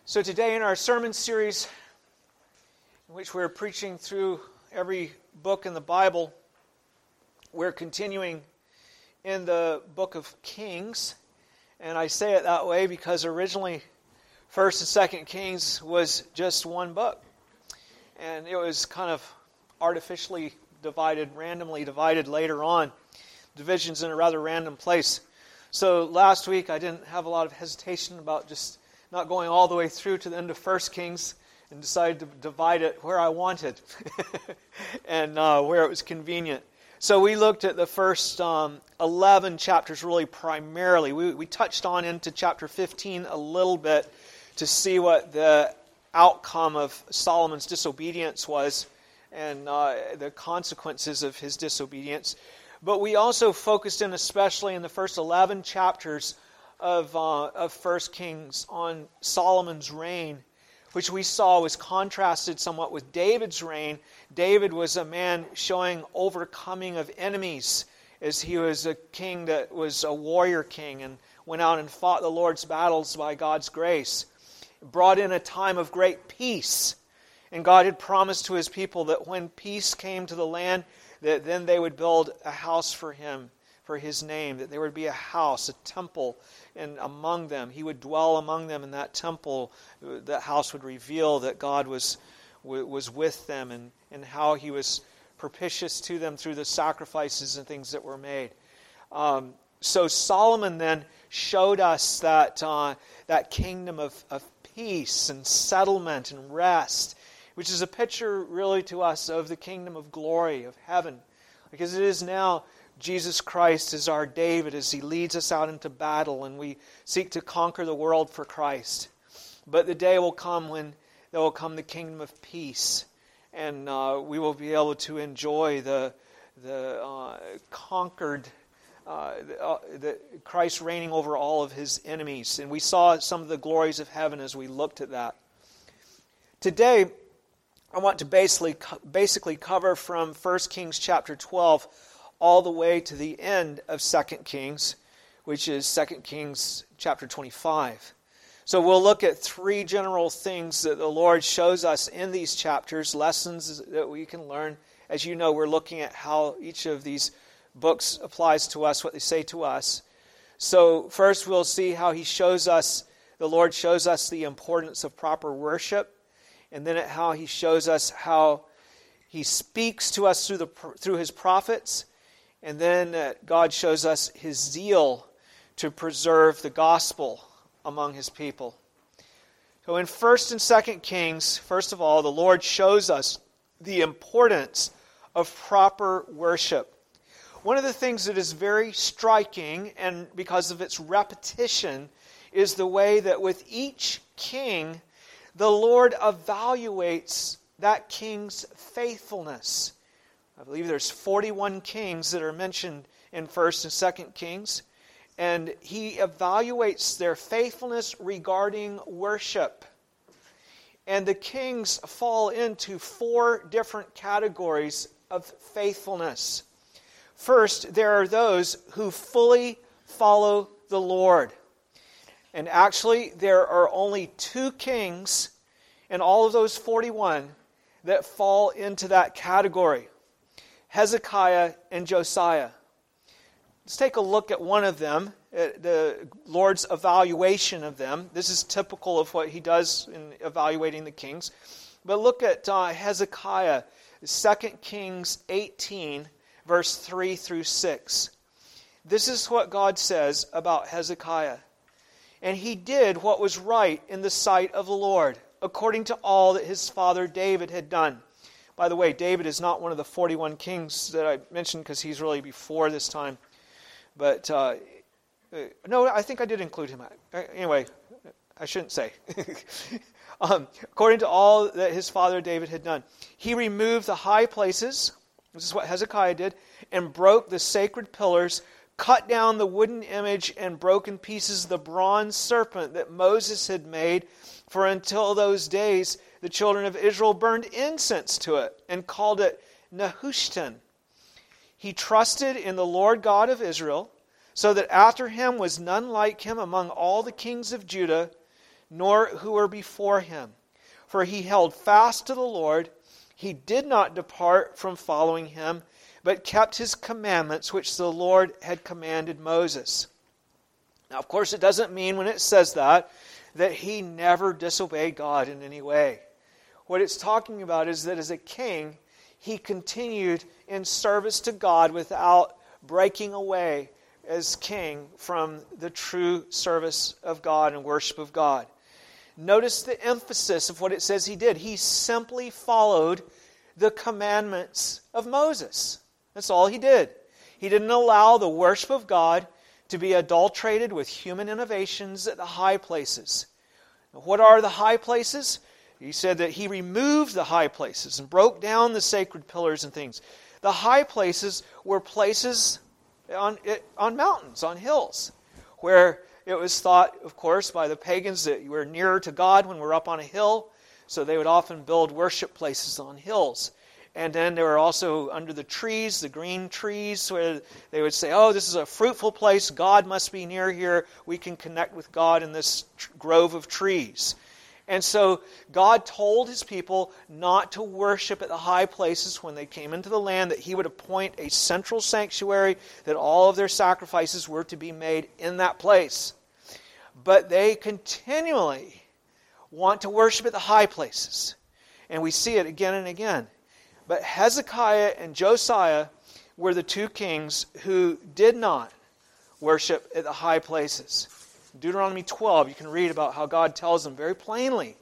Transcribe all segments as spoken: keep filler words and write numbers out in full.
So today in our sermon series, in which we're preaching through every book in the Bible, we're continuing in the book of Kings. And I say it that way because originally First and Second Kings was just one book. And it was kind of artificially divided, randomly divided later on. Divisions in a rather random place. So last week I didn't have a lot of hesitation about just not going all the way through to the end of First Kings, and decided to divide it where I wanted and uh, where it was convenient. So we looked at the first um, eleven chapters really primarily. We, we touched on into chapter fifteen a little bit to see what the outcome of Solomon's disobedience was and uh, the consequences of his disobedience. But we also focused in especially in the first eleven chapters of uh, of First Kings on Solomon's reign, which we saw was contrasted somewhat with David's reign. David was a man showing overcoming of enemies, as he was a king that was a warrior king and went out and fought the Lord's battles by God's grace. Brought in a time of great peace. And God had promised to His people that when peace came to the land, that then they would build a house for Him, for His name, that there would be a house, a temple, and among them. He would dwell among them in that temple. That house would reveal that God was was with them and, and how He was propitious to them through the sacrifices and things that were made. Um, so Solomon then showed us that uh, that kingdom of, of peace and settlement and rest, which is a picture really to us of the kingdom of glory, of heaven. Because it is now Jesus Christ is our David as He leads us out into battle and we seek to conquer the world for Christ. But the day will come when there will come the kingdom of peace, and uh, we will be able to enjoy the the uh, conquered, uh, the, uh, the Christ reigning over all of His enemies. And we saw some of the glories of heaven as we looked at that. Today, I want to basically basically cover from First Kings chapter twelve all the way to the end of Second Kings, which is Second Kings chapter twenty-five. So we'll look at three general things that the Lord shows us in these chapters, lessons that we can learn. As you know, we're looking at how each of these books applies to us, what they say to us. So first we'll see how He shows us, the Lord shows us the importance of proper worship, and then at how He shows us how He speaks to us through the through His prophets. And then uh, God shows us His zeal to preserve the gospel among His people. So in First and Second Kings, first of all, the Lord shows us the importance of proper worship. One of the things that is very striking, and because of its repetition, is the way that with each king, the Lord evaluates that king's faithfulness. I believe there's forty-one kings that are mentioned in First and Second Kings. And He evaluates their faithfulness regarding worship. And the kings fall into four different categories of faithfulness. First, there are those who fully follow the Lord. And actually, there are only two kings in all of those forty-one that fall into that category: Hezekiah and Josiah. Let's take a look at one of them, at the Lord's evaluation of them. This is typical of what He does in evaluating the kings. But look at uh, Hezekiah, Second Kings eighteen, verse three through six. This is what God says about Hezekiah. And he did what was right in the sight of the Lord, according to all that his father David had done. By the way, David is not one of the forty-one kings that I mentioned because he's really before this time. But, uh, no, I think I did include him. Anyway, I shouldn't say. um, according to all that his father David had done. He removed the high places, this is what Hezekiah did, and broke the sacred pillars, cut down the wooden image, and broke in pieces the bronze serpent that Moses had made. For until those days, the children of Israel burned incense to it and called it Nehushtan. He trusted in the Lord God of Israel, so that after him was none like him among all the kings of Judah, nor who were before him. For he held fast to the Lord. He did not depart from following him, but kept his commandments which the Lord had commanded Moses. Now, of course, it doesn't mean when it says that, that he never disobeyed God in any way. What it's talking about is that as a king, he continued in service to God without breaking away as king from the true service of God and worship of God. Notice the emphasis of what it says he did. He simply followed the commandments of Moses. That's all he did. He didn't allow the worship of God to be adulterated with human innovations at the high places. Now, what are the high places? He said that he removed the high places and broke down the sacred pillars and things. The high places were places on, on mountains, on hills, where it was thought, of course, by the pagans that you were nearer to God when we're up on a hill, so they would often build worship places on hills. And then there were also under the trees, the green trees, where they would say, oh, this is a fruitful place, God must be near here, we can connect with God in this tr- grove of trees. And so God told his people not to worship at the high places when they came into the land, that he would appoint a central sanctuary, that all of their sacrifices were to be made in that place. But they continually want to worship at the high places. And we see it again and again. But Hezekiah and Josiah were the two kings who did not worship at the high places. In Deuteronomy twelve, you can read about how God tells them very plainly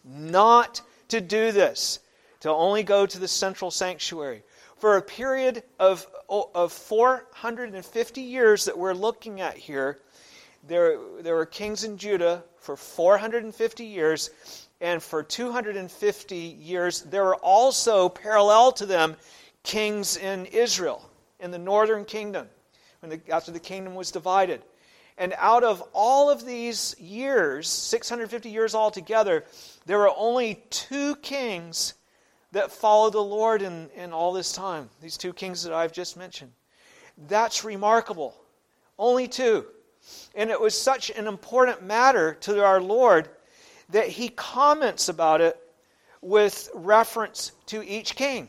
not to do this, to only go to the central sanctuary. For a period of, of four hundred fifty years that we're looking at here, there, there were kings in Judah for four hundred fifty years, and for two hundred fifty years, there were also, parallel to them, kings in Israel, in the northern kingdom, when the, after the kingdom was divided. And out of all of these years, six hundred fifty years altogether, there were only two kings that followed the Lord in, in all this time. These two kings that I've just mentioned. That's remarkable. Only two. And it was such an important matter to our Lord that he comments about it with reference to each king.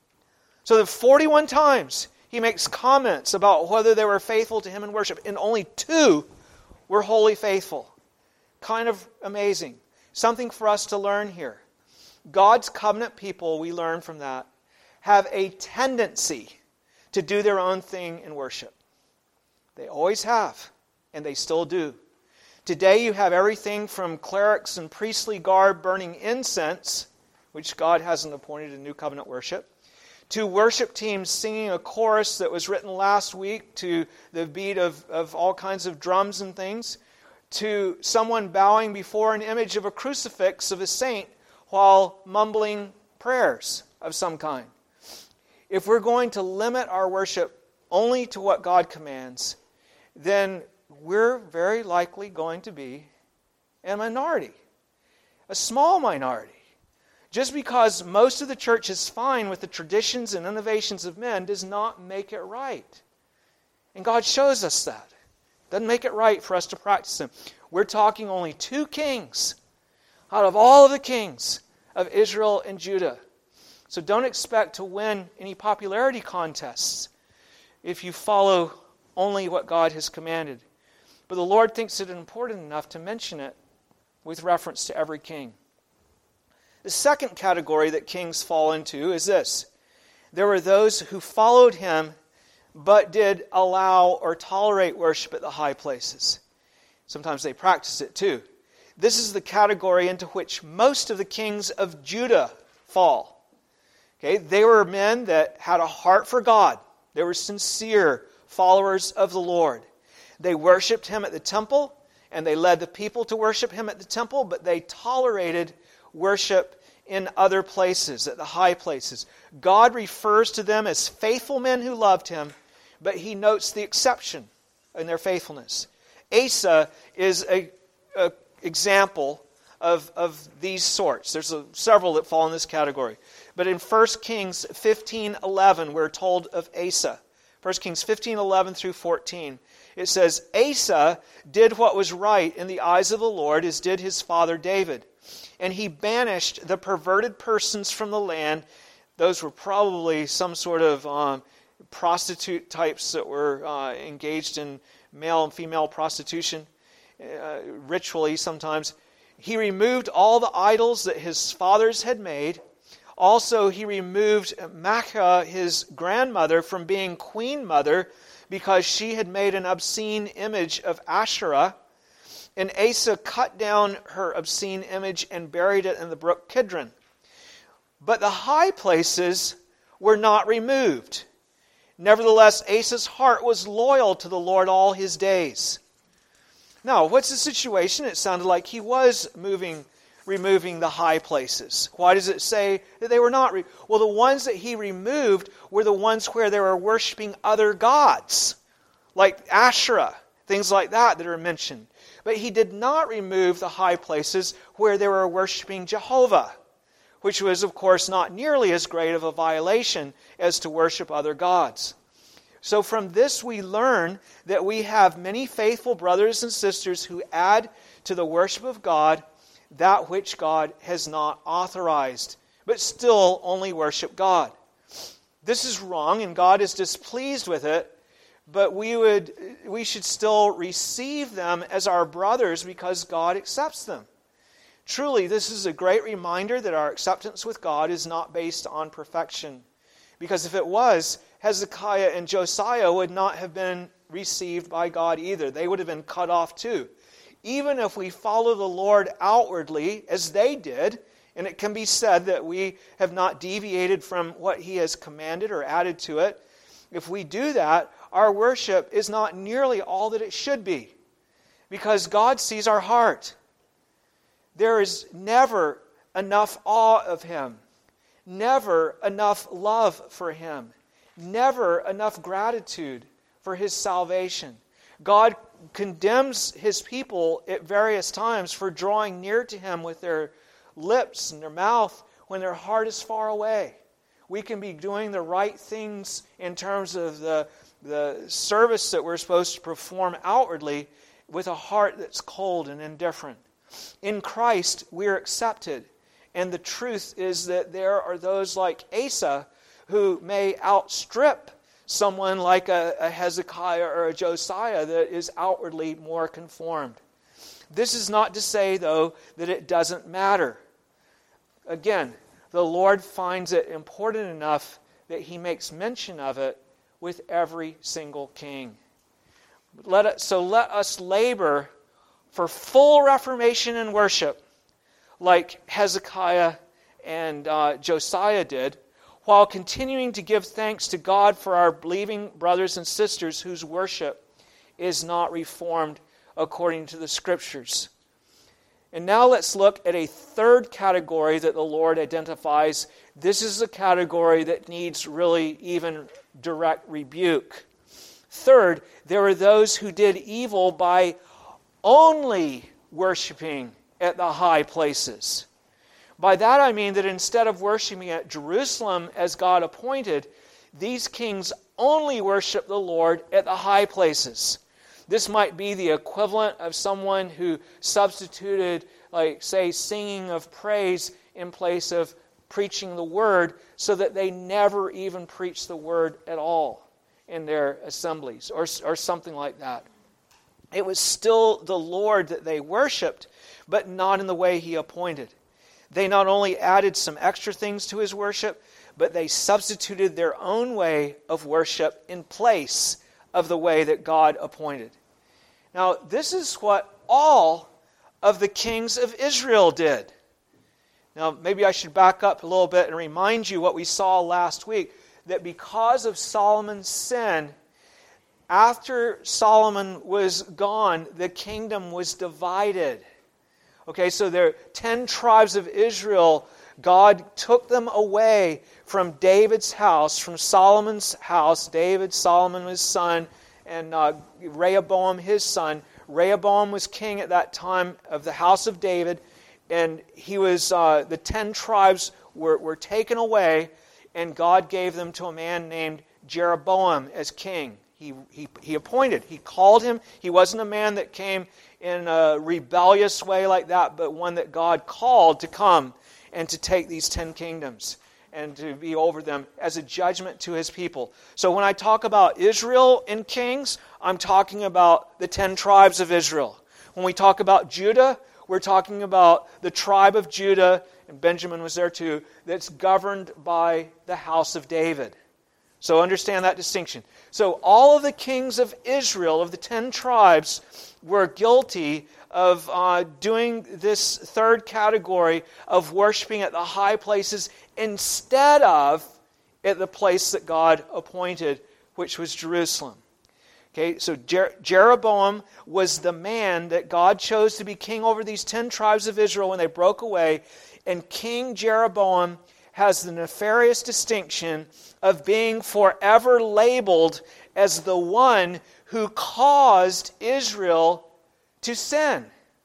So the forty-one times he makes comments about whether they were faithful to him in worship, and only two were wholly faithful. Kind of amazing. Something for us to learn here. God's covenant people, we learn from that, have a tendency to do their own thing in worship. They always have, and they still do. Today you have everything from clerics and priestly garb burning incense, which God hasn't appointed in New Covenant worship, to worship teams singing a chorus that was written last week to the beat of, of all kinds of drums and things, to someone bowing before an image of a crucifix of a saint while mumbling prayers of some kind. If we're going to limit our worship only to what God commands, then we're very likely going to be a minority, a small minority. Just because most of the church is fine with the traditions and innovations of men does not make it right. And God shows us that. Doesn't make it right for us to practice them. We're talking only two kings out of all of the kings of Israel and Judah. So don't expect to win any popularity contests if you follow only what God has commanded. But the Lord thinks it important enough to mention it with reference to every king. The second category that kings fall into is this. There were those who followed him but did allow or tolerate worship at the high places. Sometimes they practiced it too. This is the category into which most of the kings of Judah fall. Okay, they were men that had a heart for God. They were sincere followers of the Lord. They worshipped him at the temple, and they led the people to worship him at the temple, but they tolerated worship in other places, at the high places. God refers to them as faithful men who loved him, but he notes the exception in their faithfulness. Asa is an example of, of these sorts. There's a, several that fall in this category. But in First Kings fifteen eleven, we're told of Asa. First Kings fifteen, eleven through fourteen. It says, Asa did what was right in the eyes of the Lord, as did his father David. And he banished the perverted persons from the land. Those were probably some sort of um, prostitute types that were uh, engaged in male and female prostitution, uh, ritually sometimes. He removed all the idols that his fathers had made. Also, he removed Maachah, his grandmother, from being queen mother because she had made an obscene image of Asherah. And Asa cut down her obscene image and buried it in the brook Kidron. But the high places were not removed. Nevertheless, Asa's heart was loyal to the Lord all his days. Now, what's the situation? It sounded like he was moving, removing the high places. Why does it say that they were not? Re- well, the ones that he removed were the ones where they were worshiping other gods, like Asherah, things like that that are mentioned. But he did not remove the high places where they were worshiping Jehovah, which was, of course, not nearly as great of a violation as to worship other gods. So from this we learn that we have many faithful brothers and sisters who add to the worship of God that which God has not authorized, but still only worship God. This is wrong, and God is displeased with it, but we would we should still receive them as our brothers because God accepts them. Truly, this is a great reminder that our acceptance with God is not based on perfection. Because if it was, Hezekiah and Josiah would not have been received by God either. They would have been cut off too. Even if we follow the Lord outwardly, as they did, and it can be said that we have not deviated from what He has commanded or added to it, if we do that, our worship is not nearly all that it should be. Because God sees our heart. There is never enough awe of Him. Never enough love for Him. Never enough gratitude for His salvation. God condemns His people at various times for drawing near to Him with their lips and their mouth when their heart is far away. We can be doing the right things in terms of the, the service that we're supposed to perform outwardly with a heart that's cold and indifferent. In Christ, we're accepted. And the truth is that there are those like Asa who may outstrip someone like a, a Hezekiah or a Josiah that is outwardly more conformed. This is not to say, though, that it doesn't matter. Again, the Lord finds it important enough that He makes mention of it with every single king. Let it, so let us labor for full reformation and worship, like Hezekiah and uh, Josiah did, while continuing to give thanks to God for our believing brothers and sisters whose worship is not reformed according to the Scriptures. And now let's look at a third category that the Lord identifies. This is a category that needs really even direct rebuke. Third, there are those who did evil by only worshiping at the high places. By that I mean that instead of worshiping at Jerusalem as God appointed, these kings only worship the Lord at the high places. This might be the equivalent of someone who substituted, like, say, singing of praise in place of preaching the Word, so that they never even preach the Word at all in their assemblies, or, or something like that. It was still the Lord that they worshipped, but not in the way He appointed. They not only added some extra things to His worship, but they substituted their own way of worship in place of the way that God appointed. Now, this is what all of the kings of Israel did. Now, maybe I should back up a little bit and remind you what we saw last week, that because of Solomon's sin, after Solomon was gone, the kingdom was divided. Okay, so there are ten tribes of Israel. God took them away from David's house, from Solomon's house. David, Solomon, his son, and uh, Rehoboam, his son. Rehoboam was king at that time of the house of David, and he was uh, the ten tribes were, were taken away, and God gave them to a man named Jeroboam as king. He, he, he appointed, he called him. He wasn't a man that came in a rebellious way like that, but one that God called to come and to take these ten kingdoms and to be over them as a judgment to his people. So when I talk about Israel in kings, I'm talking about the ten tribes of Israel. When we talk about Judah, we're talking about the tribe of Judah, and Benjamin was there too, that's governed by the house of David. So understand that distinction. So all of the kings of Israel, of the ten tribes, were guilty of uh, doing this third category of worshiping at the high places instead of at the place that God appointed, which was Jerusalem. Okay, so Jer- Jeroboam was the man that God chose to be king over these ten tribes of Israel when they broke away, and King Jeroboam has the nefarious distinction of being forever labeled as the one who caused Israel to sin.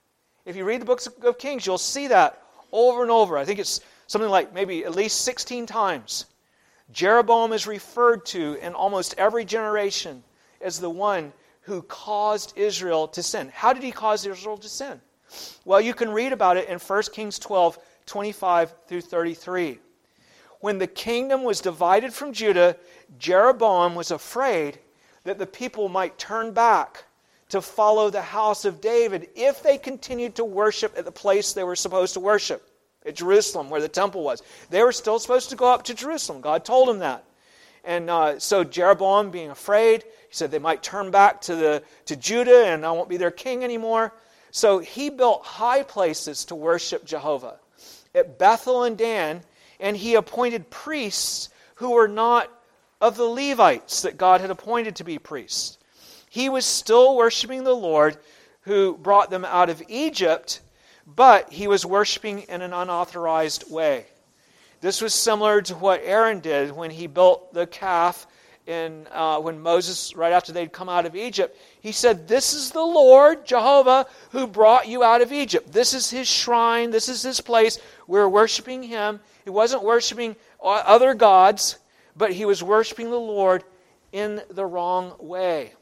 If you read the books of Kings, you'll see that over and over. I think it's something like maybe at least sixteen times. Jeroboam is referred to in almost every generation as the one who caused Israel to sin. How did he cause Israel to sin? Well, you can read about it in First Kings twelve, twenty-five through thirty-three. When the kingdom was divided from Judah, Jeroboam was afraid that the people might turn back to follow the house of David if they continued to worship at the place they were supposed to worship, at Jerusalem, where the temple was. They were still supposed to go up to Jerusalem. God told him that. And uh, so Jeroboam, being afraid, he said they might turn back to the to Judah and I won't be their king anymore. So he built high places to worship Jehovah at Bethel and Dan, and he appointed priests who were not of the Levites that God had appointed to be priests. He was still worshiping the Lord who brought them out of Egypt, but he was worshiping in an unauthorized way. This was similar to what Aaron did when he built the calf in, uh, when Moses, right after they'd come out of Egypt. He said, "This is the Lord, Jehovah, who brought you out of Egypt. This is his shrine. This is his place. We're worshiping him." He wasn't worshiping other gods, but he was worshiping the Lord in the wrong way.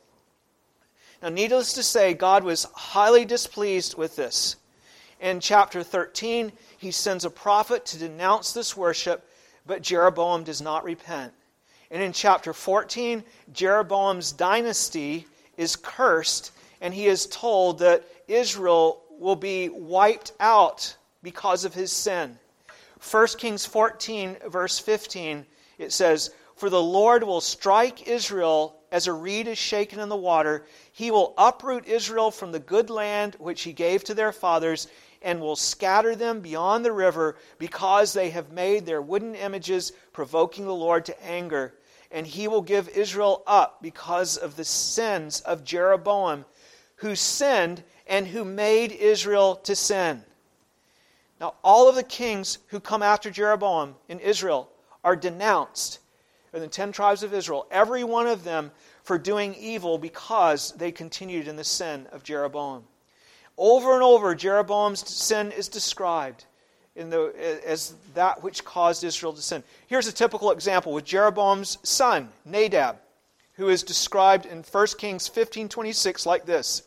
Now, needless to say, God was highly displeased with this. In chapter thirteen, he sends a prophet to denounce this worship, but Jeroboam does not repent. And in chapter fourteen, Jeroboam's dynasty is cursed, and he is told that Israel will be wiped out because of his sin. First Kings fourteen, verse fifteen, it says, "For the Lord will strike Israel as a reed is shaken in the water. He will uproot Israel from the good land which he gave to their fathers, and will scatter them beyond the river, because they have made their wooden images, provoking the Lord to anger. And he will give Israel up because of the sins of Jeroboam, who sinned and who made Israel to sin." Now, all of the kings who come after Jeroboam in Israel are denounced in the ten tribes of Israel, every one of them for doing evil because they continued in the sin of Jeroboam. Over and over, Jeroboam's sin is described in the, as that which caused Israel to sin. Here's a typical example with Jeroboam's son, Nadab, who is described in First Kings fifteen twenty-six like this.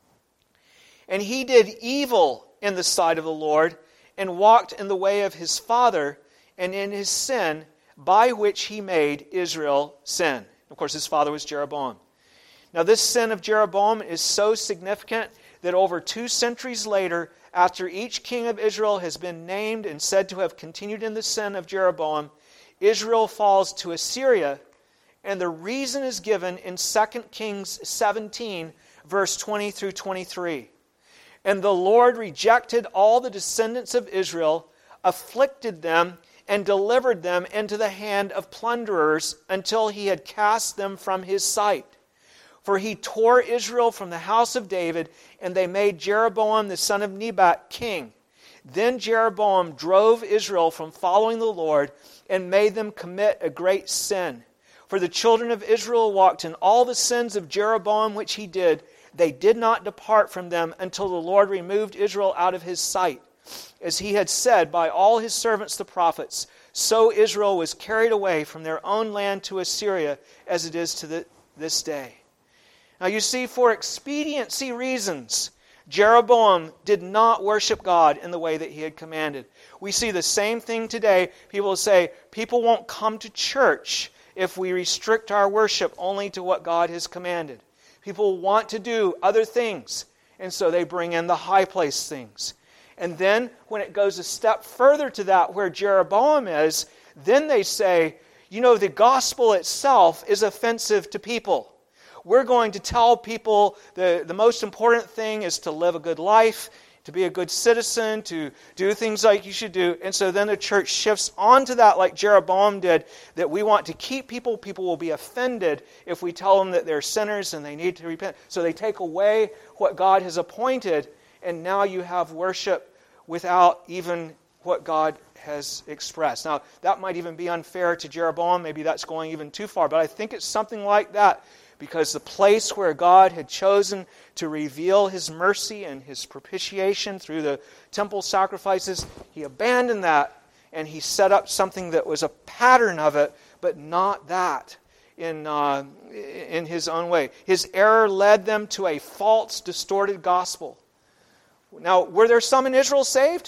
"And he did evil in the sight of the Lord, and walked in the way of his father, and in his sin, by which he made Israel sin." Of course, his father was Jeroboam. Now, this sin of Jeroboam is so significant that over two centuries later, after each king of Israel has been named and said to have continued in the sin of Jeroboam, Israel falls to Assyria, and the reason is given in Second Kings seventeen, verse twenty through twenty-three. "And the Lord rejected all the descendants of Israel, afflicted them, and delivered them into the hand of plunderers until he had cast them from his sight. For he tore Israel from the house of David, and they made Jeroboam the son of Nebat king. Then Jeroboam drove Israel from following the Lord, and made them commit a great sin. For the children of Israel walked in all the sins of Jeroboam which he did. They did not depart from them until the Lord removed Israel out of his sight, as he had said by all his servants the prophets. so Israel was carried away from their own land to Assyria, as it is to the, this day. Now you see, for expediency reasons, Jeroboam did not worship God in the way that he had commanded. We see the same thing today. People say, people won't come to church if we restrict our worship only to what God has commanded. People want to do other things, and so they bring in the high place things. And then, when it goes a step further to that, where Jeroboam is, then they say, you know, the gospel itself is offensive to people. We're going to tell people the, the most important thing is to live a good life, to be a good citizen, to do things like you should do. And so then the church shifts onto that like Jeroboam did, that we want to keep people. People will be offended if we tell them that they're sinners and they need to repent. So they take away what God has appointed, and now you have worship without even what God has expressed. Now, that might even be unfair to Jeroboam. Maybe that's going even too far. But I think it's something like that, because the place where God had chosen to reveal His mercy and His propitiation through the temple sacrifices, He abandoned that, and He set up something that was a pattern of it, but not that in, uh, in His own way. His error led them to a false, distorted gospel. Now, were there some in Israel saved?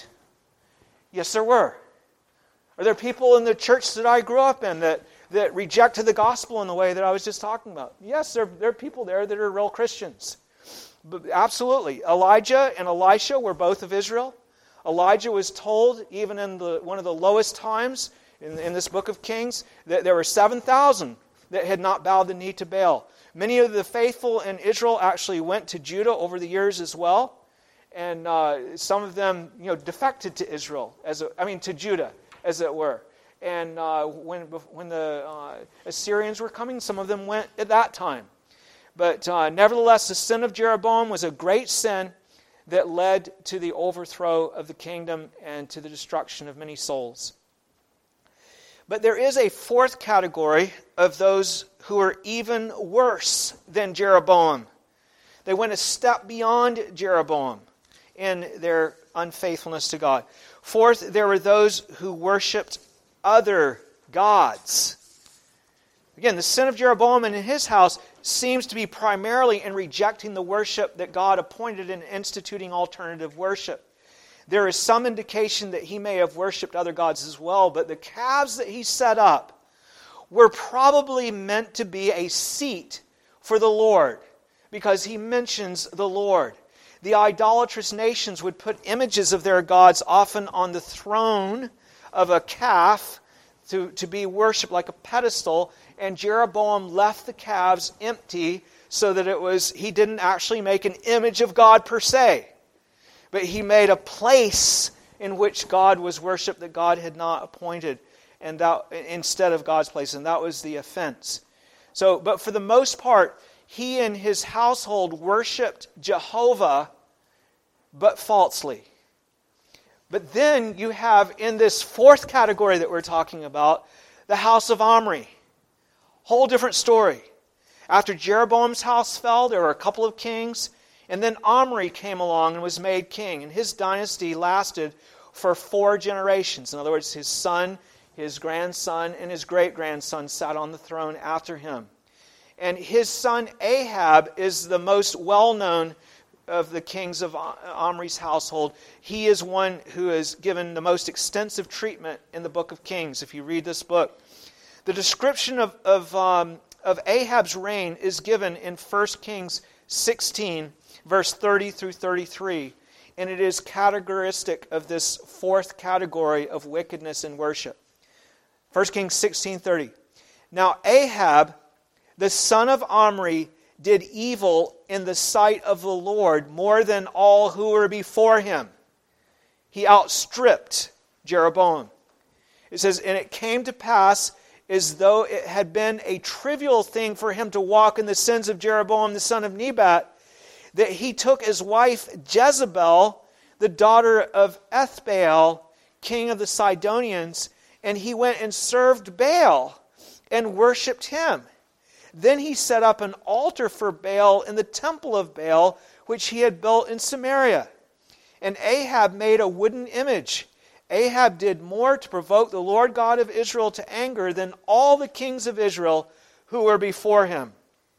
Yes, there were. Are there people in the church that I grew up in that, that rejected the gospel in the way that I was just talking about? Yes, there, there are people there that are real Christians. But absolutely. Elijah and Elisha were both of Israel. Elijah was told, even in the, one of the lowest times in, in this book of Kings, that there were seven thousand that had not bowed the knee to Baal. Many of the faithful in Israel actually went to Judah over the years as well. And uh, some of them, you know, defected to Israel, as a, I mean to Judah, as it were. And uh, when when the uh, Assyrians were coming, some of them went at that time. But uh, nevertheless, the sin of Jeroboam was a great sin that led to the overthrow of the kingdom and to the destruction of many souls. But there is a fourth category of those who are even worse than Jeroboam. They went a step beyond Jeroboam in their unfaithfulness to God. Fourth, there were those who worshipped other gods. Again, the sin of Jeroboam and in his house seems to be primarily in rejecting the worship that God appointed and instituting alternative worship. There is some indication that he may have worshipped other gods as well, but the calves that he set up were probably meant to be a seat for the Lord, because he mentions the Lord. The idolatrous nations would put images of their gods often on the throne of a calf to, to be worshipped like a pedestal, and Jeroboam left the calves empty so that it was he didn't actually make an image of God per se, but he made a place in which God was worshipped that God had not appointed, and that instead of God's place, and that was the offense. So, but for the most part, he and his household worshipped Jehovah, but falsely. But then you have in this fourth category that we're talking about, the house of Omri. Whole different story. After Jeroboam's house fell, there were a couple of kings, and then Omri came along and was made king, and his dynasty lasted for four generations. In other words, his son, his grandson, and his great-grandson sat on the throne after him. And his son Ahab is the most well-known of the kings of Omri's household. He is one who is given the most extensive treatment in the book of Kings, if you read this book. The description of, of, um, of Ahab's reign is given in First Kings sixteen, verse thirty through thirty-three. And it is characteristic of this fourth category of wickedness in worship. First Kings sixteen thirty. Now Ahab, the son of Omri, did evil in the sight of the Lord more than all who were before him. He outstripped Jeroboam. It says, and it came to pass as though it had been a trivial thing for him to walk in the sins of Jeroboam the son of Nebat, that he took his wife Jezebel, the daughter of Ethbaal, king of the Sidonians, and he went and served Baal and worshipped him. Then he set up an altar for Baal in the temple of Baal, which he had built in Samaria. And Ahab made a wooden image Ahab did more to provoke the Lord God of Israel to anger than all the kings of Israel who were before him.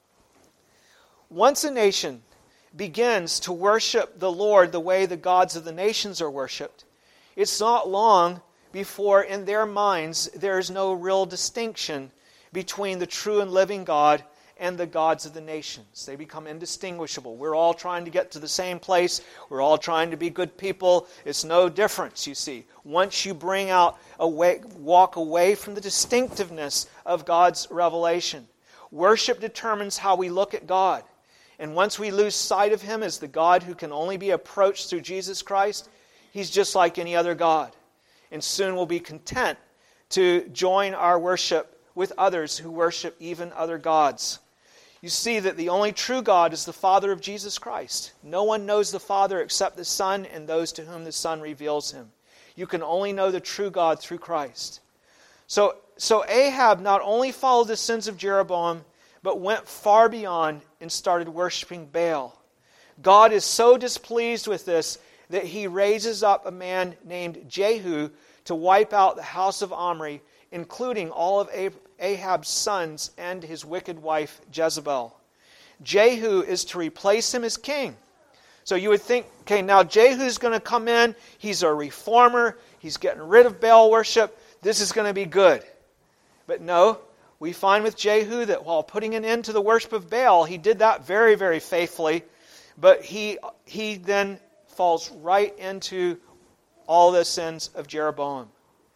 Once a nation begins to worship the Lord the way the gods of the nations are worshipped, it's not long before in their minds there is no real distinction between the true and living God and the gods of the nations. They become indistinguishable. We're all trying to get to the same place. We're all trying to be good people. It's no difference, you see. Once you bring out, away, walk away from the distinctiveness of God's revelation. Worship determines how we look at God. And once we lose sight of Him as the God who can only be approached through Jesus Christ, He's just like any other God. And soon we'll be content to join our worship with others who worship even other gods. You see that the only true God is the Father of Jesus Christ. No one knows the Father except the Son and those to whom the Son reveals Him. You can only know the true God through Christ. So, so Ahab not only followed the sins of Jeroboam, but went far beyond and started worshiping Baal. God is so displeased with this that He raises up a man named Jehu to wipe out the house of Omri, including all of Ahab's sons and his wicked wife Jezebel. Jehu is to replace him as king. So you would think, okay, now Jehu's going to come in. He's a reformer. He's getting rid of Baal worship. This is going to be good. But no, we find with Jehu that while putting an end to the worship of Baal, he did that very, very faithfully. But he, he then falls right into all the sins of Jeroboam.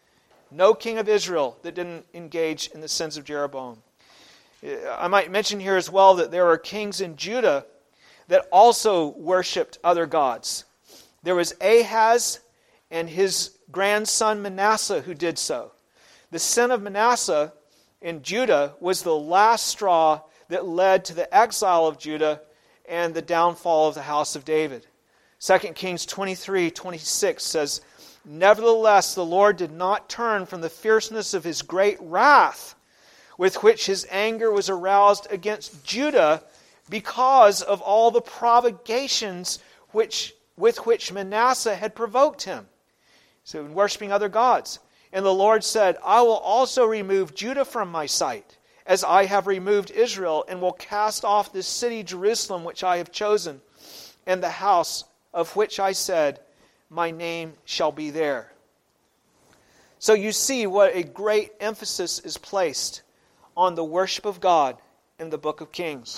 No king of Israel that didn't engage in the sins of Jeroboam. I might mention here as well that there were kings in Judah that also worshipped other gods. There was Ahaz and his grandson Manasseh who did so. The sin of Manasseh in Judah was the last straw that led to the exile of Judah and the downfall of the house of David. Second Kings twenty-three twenty-six says, "Nevertheless, the Lord did not turn from the fierceness of His great wrath, with which His anger was aroused against Judah, because of all the provocations which, with which Manasseh had provoked him." So, in worshiping other gods. "And the Lord said, I will also remove Judah from my sight, as I have removed Israel, and will cast off this city Jerusalem which I have chosen, and the house of which I said, my name shall be there." So you see what a great emphasis is placed on the worship of God in the book of Kings.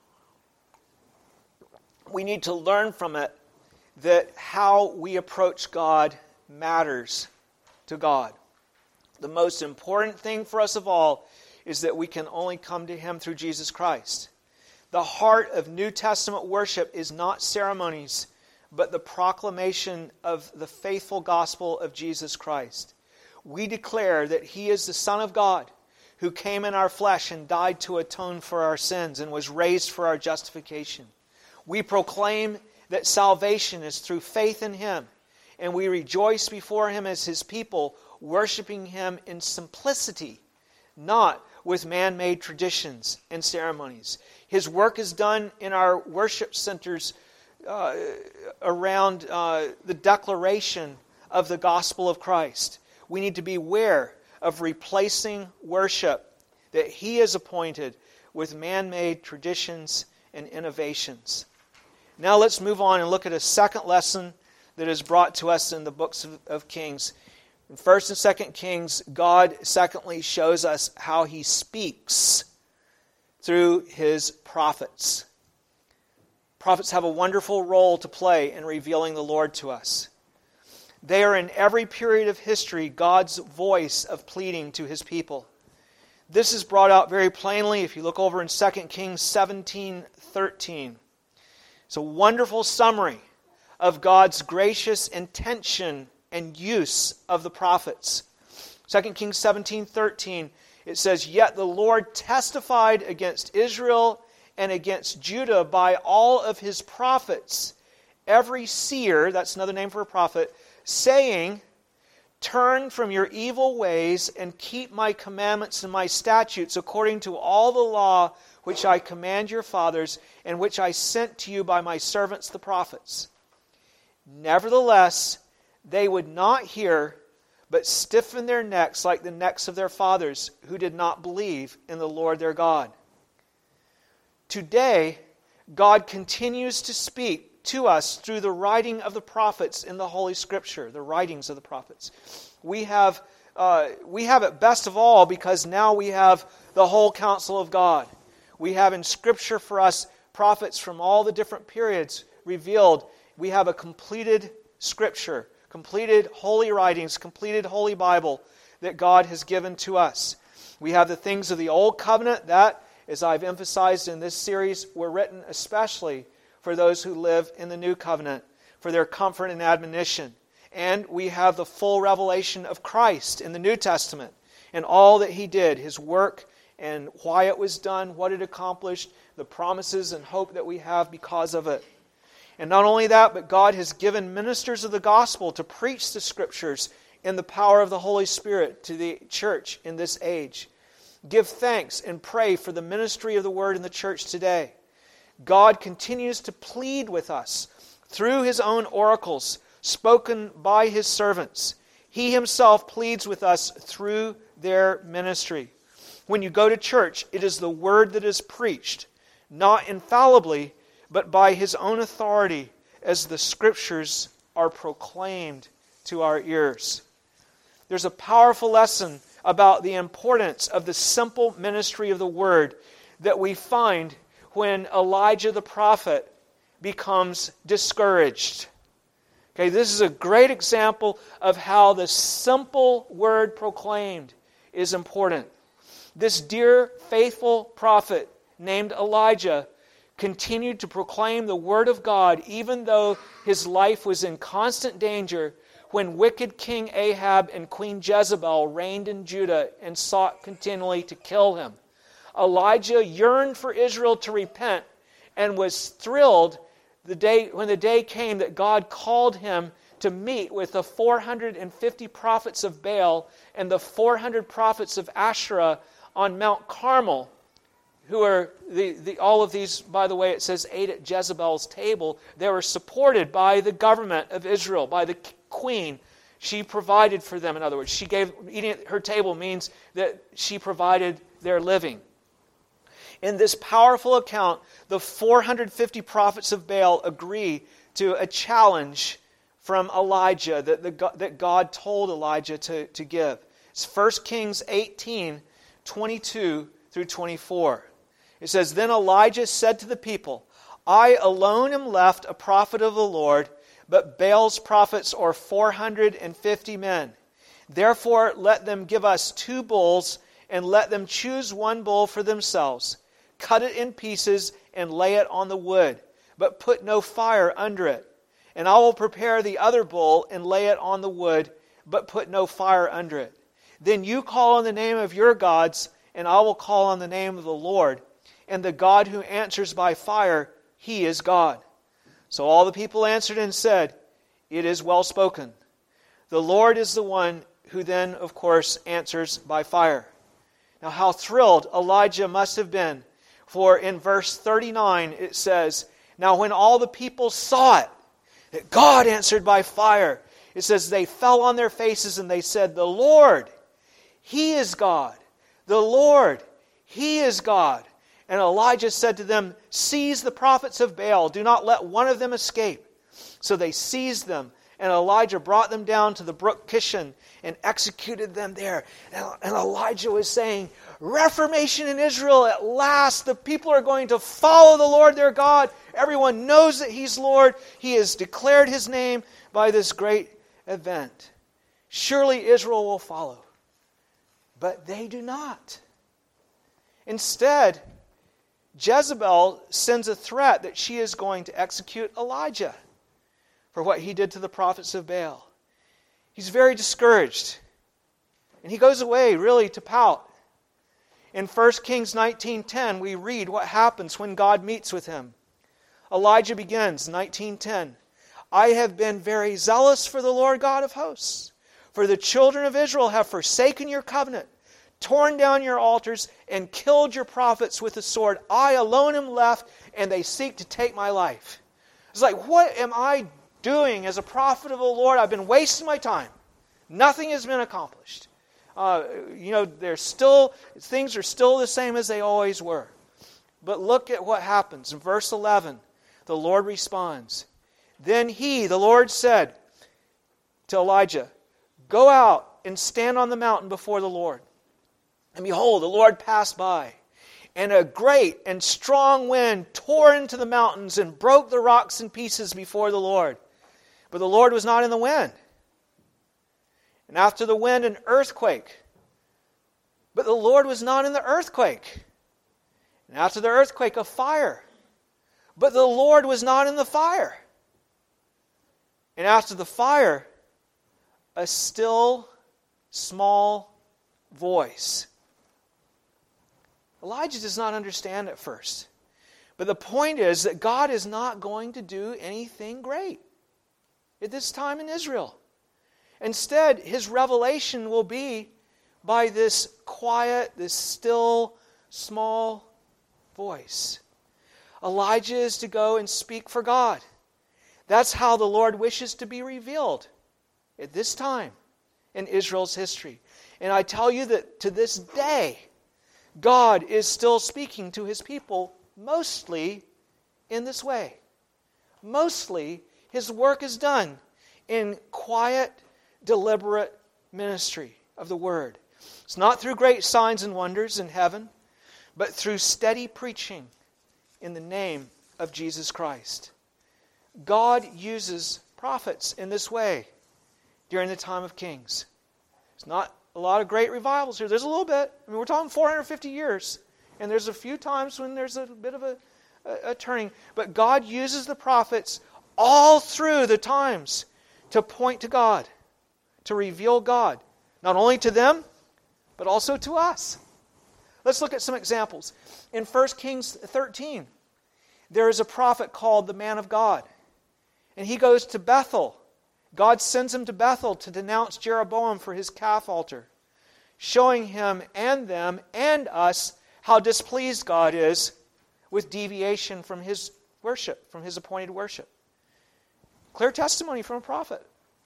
We need to learn from it that how we approach God matters to God. The most important thing for us of all is that we can only come to Him through Jesus Christ. The heart of New Testament worship is not ceremonies, but the proclamation of the faithful gospel of Jesus Christ. We declare that He is the Son of God, who came in our flesh and died to atone for our sins and was raised for our justification. We proclaim that salvation is through faith in Him, and we rejoice before Him as His people, worshiping Him in simplicity, not with man-made traditions and ceremonies. His work is done in our worship centers Uh, around uh, the declaration of the gospel of Christ. We need to beware of replacing worship that He has appointed with man-made traditions and innovations. Now let's move on and look at a second lesson that is brought to us in the books of, of Kings. In First and Second Kings, God secondly shows us how He speaks through His prophets. Prophets have a wonderful role to play in revealing the Lord to us. They are in every period of history God's voice of pleading to His people. This is brought out very plainly if you look over in Second Kings seventeen thirteen. It's a wonderful summary of God's gracious intention and use of the prophets. Second Kings seventeen thirteen, it says, "Yet the Lord testified against Israel and against Judah by all of His prophets, every seer," that's another name for a prophet, "saying, turn from your evil ways and keep my commandments and my statutes according to all the law which I command your fathers and which I sent to you by my servants the prophets. Nevertheless, they would not hear, but stiffen their necks like the necks of their fathers, who did not believe in the Lord their God. Today, God continues to speak to us through the writing of the prophets in the Holy Scripture, the writings of the prophets. We have, uh, we have it best of all because now we have the whole counsel of God. We have in Scripture for us prophets from all the different periods revealed. We have a completed Scripture, completed holy writings, completed holy Bible that God has given to us. We have the things of the Old Covenant that, as I've emphasized in this series, were written especially for those who live in the New Covenant, for their comfort and admonition. And we have the full revelation of Christ in the New Testament and all that He did, His work and why it was done, what it accomplished, the promises and hope that we have because of it. And not only that, but God has given ministers of the gospel to preach the Scriptures in the power of the Holy Spirit to the church in this age. Give thanks and pray for the ministry of the Word in the church today. God continues to plead with us through His own oracles, spoken by His servants. He Himself pleads with us through their ministry. When you go to church, it is the Word that is preached, not infallibly, but by His own authority, as the Scriptures are proclaimed to our ears. There's a powerful lesson about the importance of the simple ministry of the Word that we find when Elijah the prophet becomes discouraged. Okay, this is a great example of how the simple word proclaimed is important. This dear, faithful prophet named Elijah continued to proclaim the Word of God even though his life was in constant danger when wicked King Ahab and Queen Jezebel reigned in Judah and sought continually to kill him. Elijah yearned for Israel to repent and was thrilled the day when the day came that God called him to meet with the four hundred fifty prophets of Baal and the four hundred prophets of Asherah on Mount Carmel, who are, the, the, all of these, by the way, it says ate at Jezebel's table. They were supported by the government of Israel, by the queen. She provided for them, in other words. She gave, eating at her table means that she provided their living. In this powerful account, the four hundred fifty prophets of Baal agree to a challenge from Elijah that, the, that God told Elijah to, to give. It's First Kings eighteen, twenty-two through twenty-four. It says, Then Elijah said to the people, I alone am left a prophet of the Lord, but Baal's prophets are four hundred fifty men. Therefore let them give us two bulls, and let them choose one bull for themselves. Cut it in pieces and lay it on the wood, but put no fire under it. And I will prepare the other bull and lay it on the wood, but put no fire under it. Then you call on the name of your gods, and I will call on the name of the Lord. And the God who answers by fire, He is God. So all the people answered and said, It is well spoken. The Lord is the one who then, of course, answers by fire. Now how thrilled Elijah must have been. For in verse thirty-nine it says, Now when all the people saw it, that God answered by fire, it says they fell on their faces and they said, The Lord, He is God. The Lord, He is God. And Elijah said to them, Seize the prophets of Baal. Do not let one of them escape. So they seized them. And Elijah brought them down to the brook Kishon and executed them there. And Elijah was saying, Reformation in Israel at last. The people are going to follow the Lord their God. Everyone knows that He's Lord. He has declared His name by this great event. Surely Israel will follow. But they do not. Instead, Jezebel sends a threat that she is going to execute Elijah for what he did to the prophets of Baal. He's very discouraged. And he goes away really to pout. In First Kings nineteen ten, we read what happens when God meets with him. Elijah begins, nineteen ten, I have been very zealous for the Lord God of hosts, for the children of Israel have forsaken your covenant, torn down your altars, and killed your prophets with the sword. I alone am left, and they seek to take my life. It's like, what am I doing as a prophet of the Lord? I've been wasting my time. Nothing has been accomplished. Uh, you know, there's still, things are still the same as they always were. But look at what happens. In verse eleven, the Lord responds. Then he, the Lord, said to Elijah, go out and stand on the mountain before the Lord. And behold, the Lord passed by, and a great and strong wind tore into the mountains and broke the rocks in pieces before the Lord. But the Lord was not in the wind. And after the wind, an earthquake. But the Lord was not in the earthquake. And after the earthquake, a fire. But the Lord was not in the fire. And after the fire, a still, small voice. Elijah does not understand at first. But the point is that God is not going to do anything great at this time in Israel. Instead, his revelation will be by this quiet, this still, small voice. Elijah is to go and speak for God. That's how the Lord wishes to be revealed at this time in Israel's history. And I tell you that to this day, God is still speaking to his people mostly in this way. Mostly, his work is done in quiet, deliberate ministry of the Word. It's not through great signs and wonders in heaven, but through steady preaching in the name of Jesus Christ. God uses prophets in this way during the time of Kings. It's not a lot of great revivals here. There's a little bit. I mean, we're talking four hundred fifty years. And there's a few times when there's a bit of a, a, a turning. But God uses the prophets all through the times to point to God, to reveal God. Not only to them, but also to us. Let's look at some examples. In First Kings thirteen, there is a prophet called the Man of God. And he goes to Bethel. God sends him to Bethel to denounce Jeroboam for his calf altar, showing him and them and us how displeased God is with deviation from his worship, from his appointed worship. Clear testimony from a prophet.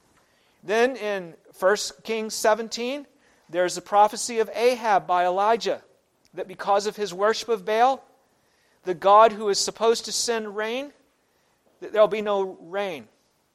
Then in First Kings seventeen, there's the prophecy of Ahab by Elijah, that because of his worship of Baal, the God who is supposed to send rain, that there'll be no rain.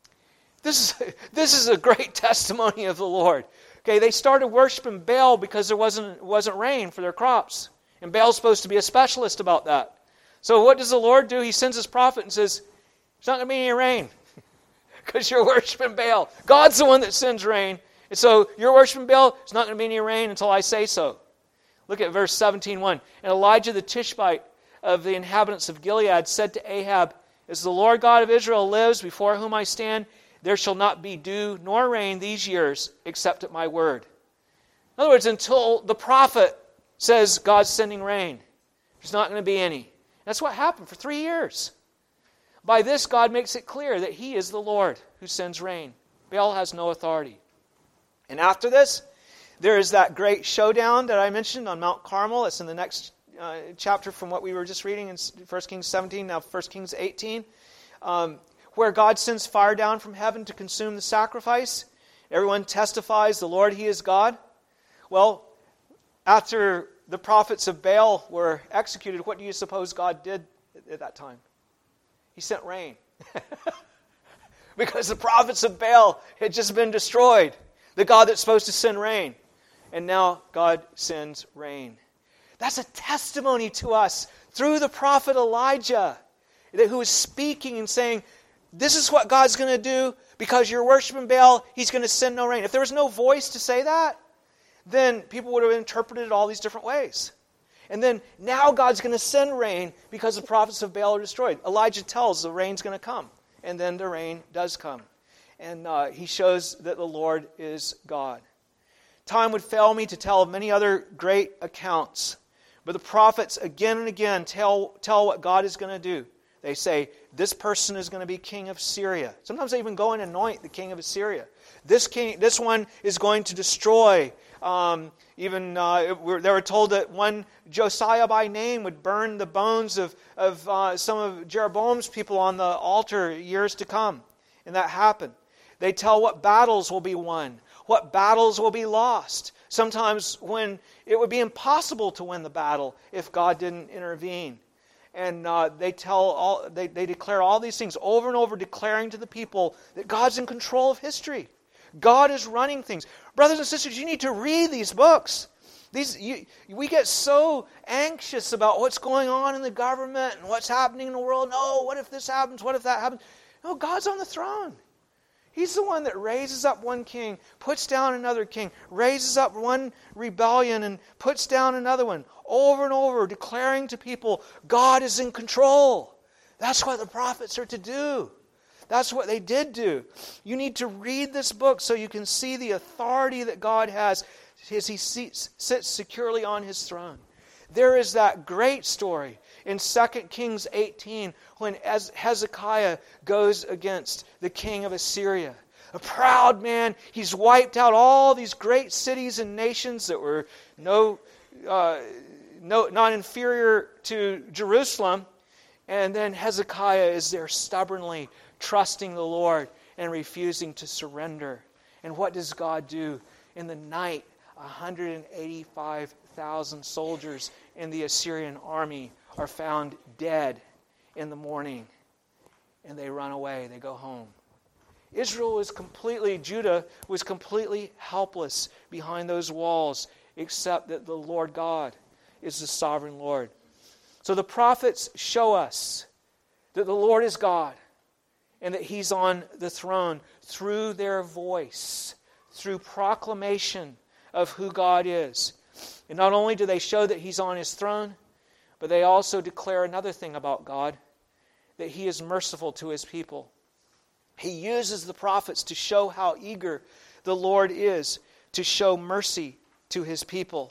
This is, this is a great testimony of the Lord. Okay, they started worshiping Baal because there wasn't, wasn't rain for their crops. And Baal's supposed to be a specialist about that. So what does the Lord do? He sends his prophet and says, there's not going to be any rain because you're worshiping Baal. God's the one that sends rain. And so you're worshiping Baal, it's not going to be any rain until I say so. Look at verse seventeen one. And Elijah the Tishbite of the inhabitants of Gilead said to Ahab, as the Lord God of Israel lives, before whom I stand, there shall not be dew nor rain these years, except at my word. In other words, until the prophet says God's sending rain, there's not going to be any. That's what happened for three years. By this, God makes it clear that He is the Lord who sends rain. Baal has no authority. And after this, there is that great showdown that I mentioned on Mount Carmel. It's in the next uh, chapter from what we were just reading in First Kings seventeen, now First Kings eighteen, um, where God sends fire down from heaven to consume the sacrifice. Everyone testifies, the Lord, He is God. Well, after the prophets of Baal were executed, what do you suppose God did at that time? He sent rain. Because the prophets of Baal had just been destroyed. The God that's supposed to send rain. And now God sends rain. That's a testimony to us through the prophet Elijah, who is speaking and saying, this is what God's going to do because you're worshiping Baal, He's going to send no rain. If there was no voice to say that, then people would have interpreted it all these different ways. And then now God's going to send rain because the prophets of Baal are destroyed. Elijah tells the rain's going to come. And then the rain does come. And uh, he shows that the Lord is God. Time would fail me to tell of many other great accounts. But the prophets again and again tell, tell what God is going to do. They say, this person is going to be king of Syria. Sometimes they even go and anoint the king of Assyria. This king, this one is going to destroy. Um, even uh, they were told that one Josiah by name would burn the bones of, of uh, some of Jeroboam's people on the altar years to come. and that happened. They tell what battles will be won, what battles will be lost. Sometimes when it would be impossible to win the battle if God didn't intervene. And uh, they tell all they, they declare all these things over and over, declaring to the people that God's in control of history. God is running things. Brothers and sisters, you need to read these books. These you, we get so anxious about what's going on in the government and what's happening in the world. No, what if this happens? What if that happens? No, God's on the throne. He's the one that raises up one king, puts down another king, raises up one rebellion and puts down another one, over and over, declaring to people, God is in control. That's what the prophets are to do. That's what they did do. You need to read this book so you can see the authority that God has as He sits securely on His throne. There is that great story in Second Kings eighteen when Hezekiah goes against the king of Assyria. A proud man, he's wiped out all these great cities and nations that were no, uh, no, not inferior to Jerusalem. And then Hezekiah is there stubbornly trusting the Lord and refusing to surrender. And what does God do? In the night, one hundred eighty-five thousand soldiers in the Assyrian army are found dead in the morning. And they run away. They go home. Israel was completely, Judah was completely helpless behind those walls, except that the Lord God is the sovereign Lord. So the prophets show us that the Lord is God and that He's on the throne through their voice, through proclamation of who God is. And not only do they show that He's on His throne, but they also declare another thing about God, that He is merciful to His people. He uses the prophets to show how eager the Lord is to show mercy to His people.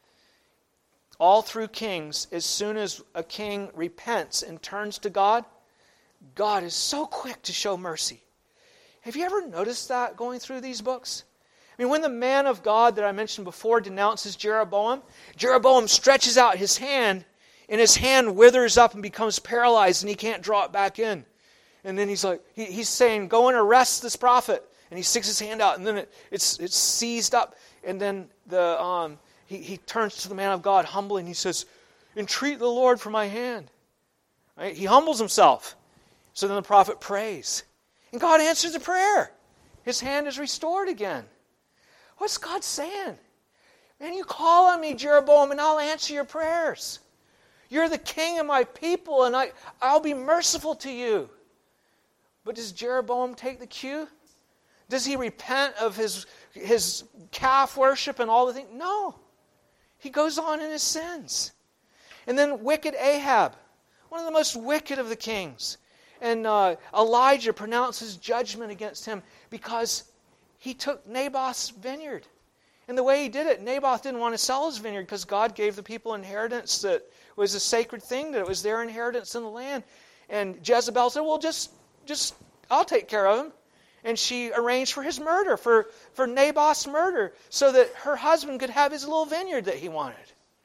All through Kings, as soon as a king repents and turns to God, God is so quick to show mercy. Have you ever noticed that going through these books? I mean, when the man of God that I mentioned before denounces Jeroboam, Jeroboam stretches out his hand, and his hand withers up and becomes paralyzed, and he can't draw it back in. And then he's like, he, he's saying, go and arrest this prophet. And he sticks his hand out, and then it, it's it's seized up. And then the um, he, he turns to the man of God humbly, and he says, entreat the Lord for my hand. Right? He humbles himself. So then the prophet prays. And God answers the prayer. His hand is restored again. What's God saying? Man, you call on me, Jeroboam, and I'll answer your prayers. You're the king of my people, and I, I'll be merciful to you. But does Jeroboam take the cue? Does he repent of his, his calf worship and all the things? No. He goes on in his sins. And then wicked Ahab, one of the most wicked of the kings. And uh, Elijah pronounces judgment against him because he took Naboth's vineyard. And the way he did it, Naboth didn't want to sell his vineyard because God gave the people inheritance that was a sacred thing, that it was their inheritance in the land. And Jezebel said, well, just, just I'll take care of him. And she arranged for his murder, for, for Naboth's murder, so that her husband could have his little vineyard that he wanted.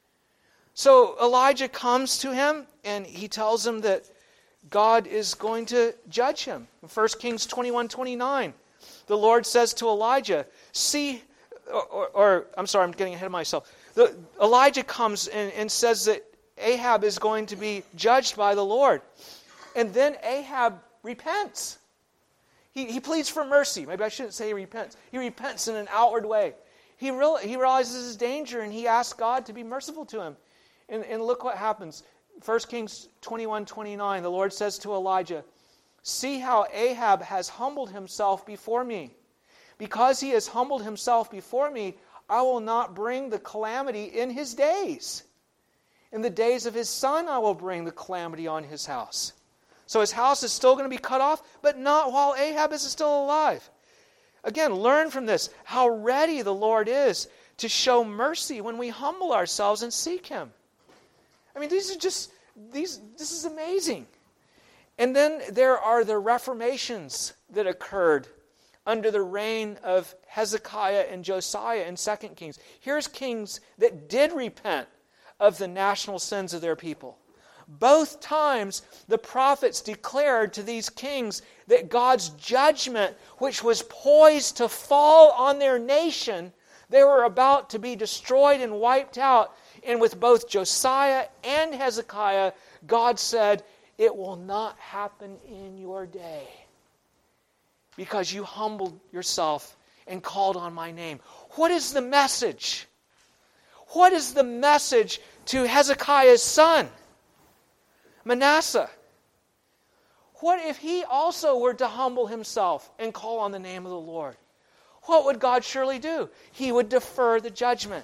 So Elijah comes to him, and he tells him that God is going to judge him. In First Kings twenty-one twenty-nine, the Lord says to Elijah, see, or, or, or I'm sorry, I'm getting ahead of myself. The, Elijah comes and, and says that Ahab is going to be judged by the Lord. And then Ahab repents. He, he pleads for mercy. Maybe I shouldn't say he repents. He repents in an outward way. He, real, he realizes his danger, and he asks God to be merciful to him. And, and look what happens. First Kings twenty-one twenty-nine, the Lord says to Elijah, see how Ahab has humbled himself before me. Because he has humbled himself before me, I will not bring the calamity in his days. In the days of his son I will bring the calamity on his house. So his house is still going to be cut off, but not while Ahab is still alive. Again, learn from this how ready the Lord is to show mercy when we humble ourselves and seek Him. I mean, these are just, these. this is amazing. And then there are the reformations that occurred under the reign of Hezekiah and Josiah in Second Kings. Here's kings that did repent of the national sins of their people. Both times the prophets declared to these kings that God's judgment, which was poised to fall on their nation, they were about to be destroyed and wiped out. And with both Josiah and Hezekiah, God said, it will not happen in your day, because you humbled yourself and called on my name. What is the message? What is the message to Hezekiah's son, Manasseh? What if he also were to humble himself and call on the name of the Lord? What would God surely do? He would defer the judgment.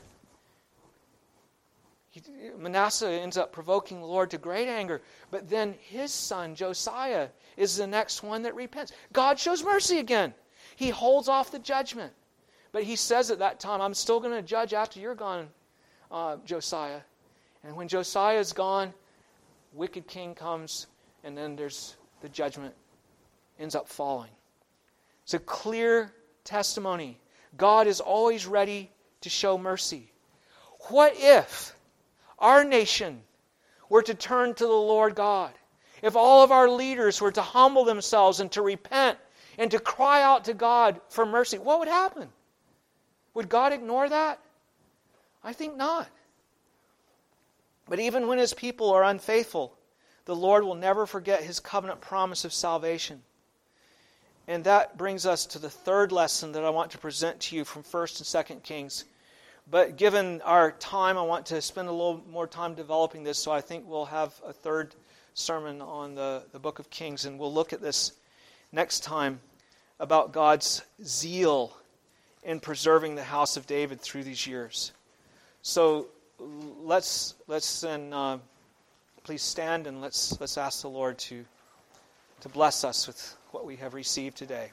He, Manasseh ends up provoking the Lord to great anger, but then his son, Josiah, is the next one that repents. God shows mercy again. He holds off the judgment. But he says at that time, I'm still going to judge after you're gone, uh, Josiah. And when Josiah is gone, wicked king comes, and then there's the judgment ends up falling. It's a clear testimony. God is always ready to show mercy. What if our nation were to turn to the Lord God? If all of our leaders were to humble themselves and to repent and to cry out to God for mercy, what would happen? Would God ignore that? I think not. But even when His people are unfaithful, the Lord will never forget His covenant promise of salvation. And that brings us to the third lesson that I want to present to you from First and Second Kings. But given our time, I want to spend a little more time developing this, so I think we'll have a third sermon on the, the book of Kings, and we'll look at this next time about God's zeal in preserving the house of David through these years. So let's let's then uh, please stand, and let's let's ask the Lord to to bless us with what we have received today.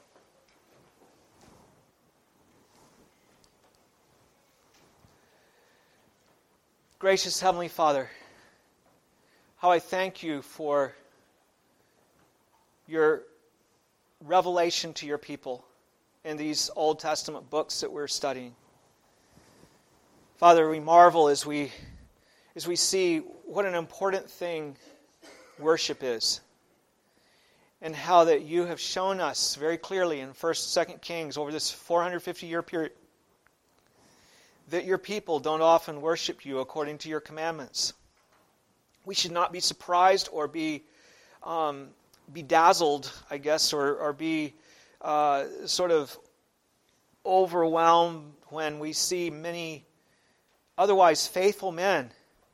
Gracious Heavenly Father, how I thank you for your revelation to your people in these Old Testament books that we're studying. Father, we marvel as we as we see what an important thing worship is, and how that you have shown us very clearly in First and Second Kings over this four hundred fifty year period that your people don't often worship you according to your commandments. We should not be surprised or be um, bedazzled, I guess, or, or be uh, sort of overwhelmed when we see many otherwise faithful men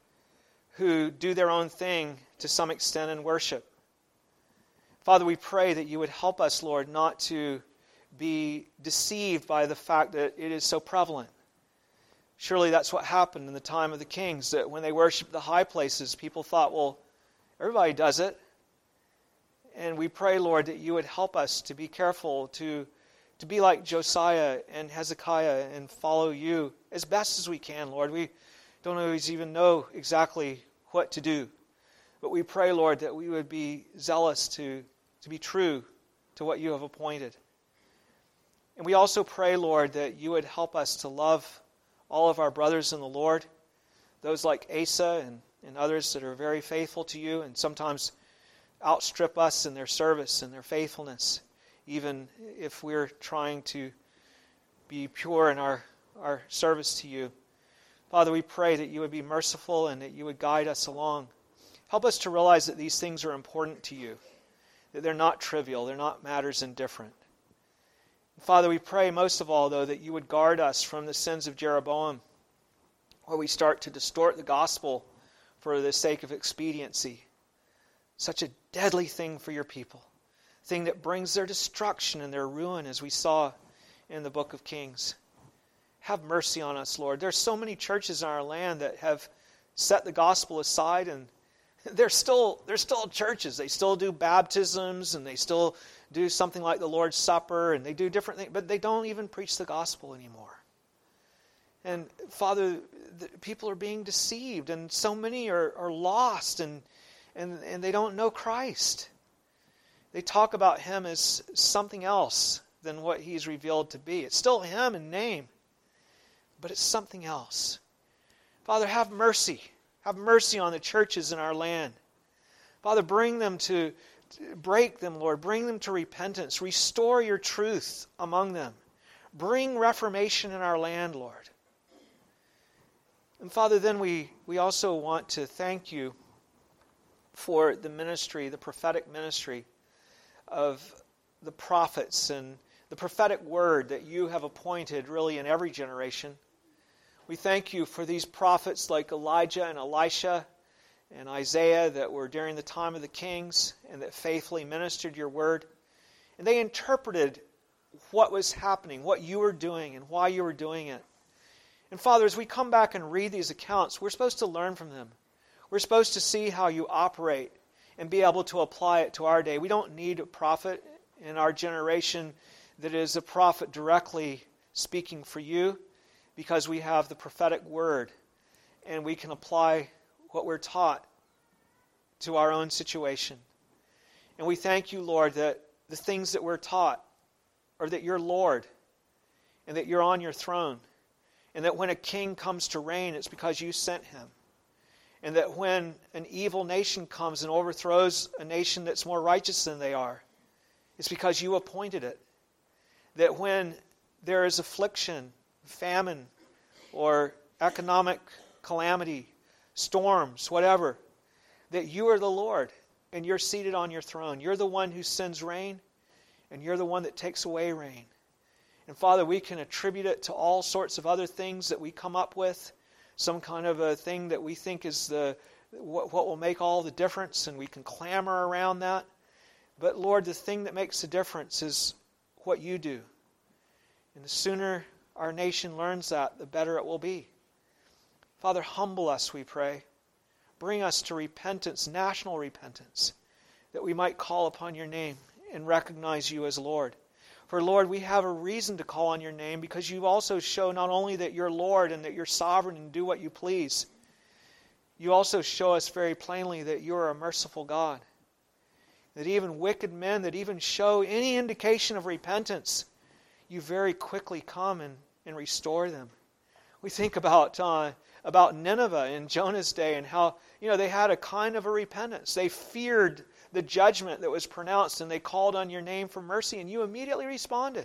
who do their own thing to some extent in worship. Father, we pray that you would help us, Lord, not to be deceived by the fact that it is so prevalent. Surely that's what happened in the time of the kings, that when they worshiped the high places, people thought, well, everybody does it. And we pray, Lord, that you would help us to be careful, to, to be like Josiah and Hezekiah and follow you as best as we can, Lord. We don't always even know exactly what to do. But we pray, Lord, that we would be zealous to, to be true to what you have appointed. And we also pray, Lord, that you would help us to love all of our brothers in the Lord, those like Asa and, and others that are very faithful to you and sometimes outstrip us in their service and their faithfulness, even if we're trying to be pure in our, our service to you. Father, we pray that you would be merciful and that you would guide us along. Help us to realize that these things are important to you, that they're not trivial, they're not matters indifferent. Father, we pray most of all, though, that you would guard us from the sins of Jeroboam, where we start to distort the gospel for the sake of expediency. Such a deadly thing for your people, a thing that brings their destruction and their ruin, as we saw in the book of Kings. Have mercy on us, Lord. There's so many churches in our land that have set the gospel aside, and they're still they're still churches. They still do baptisms, and they still do something like the Lord's Supper, and they do different things, but they don't even preach the gospel anymore. And Father, the people are being deceived, and so many are, are lost, and, and, and they don't know Christ. They talk about Him as something else than what He's revealed to be. It's still Him in name, but it's something else. Father, have mercy. Have mercy on the churches in our land. Father, bring them to, to, break them, Lord. Bring them to repentance. Restore your truth among them. Bring reformation in our land, Lord. And Father, then we, we also want to thank you for the ministry, the prophetic ministry of the prophets and the prophetic word that you have appointed really in every generation. We thank you for these prophets like Elijah and Elisha and Isaiah that were during the time of the kings and that faithfully ministered your word. And they interpreted what was happening, what you were doing, and why you were doing it. And Father, as we come back and read these accounts, we're supposed to learn from them. We're supposed to see how you operate and be able to apply it to our day. We don't need a prophet in our generation that is a prophet directly speaking for you, because we have the prophetic word and we can apply what we're taught to our own situation. And we thank you, Lord, that the things that we're taught are that you're Lord and that you're on your throne, and that when a king comes to reign, it's because you sent him. And that when an evil nation comes and overthrows a nation that's more righteous than they are, it's because you appointed it. That when there is affliction, famine, or economic calamity, storms, whatever, that you are the Lord and you're seated on your throne. You're the one who sends rain, and you're the one that takes away rain. And Father, we can attribute it to all sorts of other things that we come up with, some kind of a thing that we think is the what, what will make all the difference, and we can clamor around that. But Lord, the thing that makes the difference is what you do. And the sooner our nation learns that, the better it will be. Father, humble us, we pray. Bring us to repentance, national repentance, that we might call upon your name and recognize you as Lord. For Lord, we have a reason to call on your name, because you also show not only that you're Lord and that you're sovereign and do what you please, you also show us very plainly that you're a merciful God. That even wicked men that even show any indication of repentance, you very quickly come and, and restore them. We think about uh, about Nineveh in Jonah's day, and how, you know, they had a kind of a repentance. They feared the judgment that was pronounced, and they called on your name for mercy, and you immediately responded.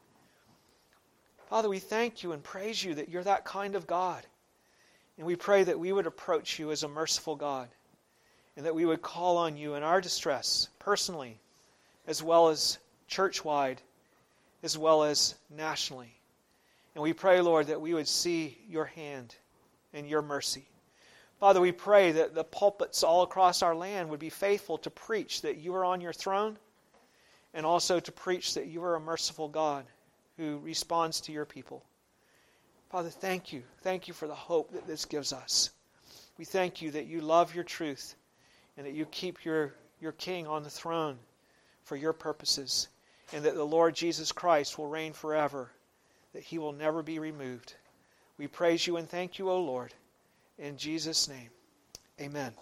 Father, we thank you and praise you that you're that kind of God. And we pray that we would approach you as a merciful God, and that we would call on you in our distress, personally, as well as church-wide, as well as nationally. And we pray, Lord, that we would see your hand and your mercy. Father, we pray that the pulpits all across our land would be faithful to preach that you are on your throne, and also to preach that you are a merciful God who responds to your people. Father, thank you. Thank you for the hope that this gives us. We thank you that you love your truth, and that you keep your, your King on the throne for your purposes, and that the Lord Jesus Christ will reign forever, that he will never be removed. We praise you and thank you, O Lord. In Jesus' name, amen.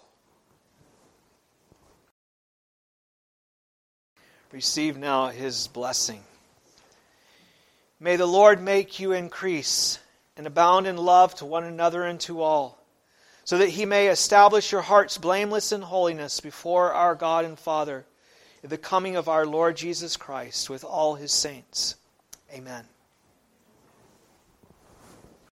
Receive now his blessing. May the Lord make you increase and abound in love to one another and to all, so that he may establish your hearts blameless in holiness before our God and Father, at the coming of our Lord Jesus Christ with all his saints. Amen.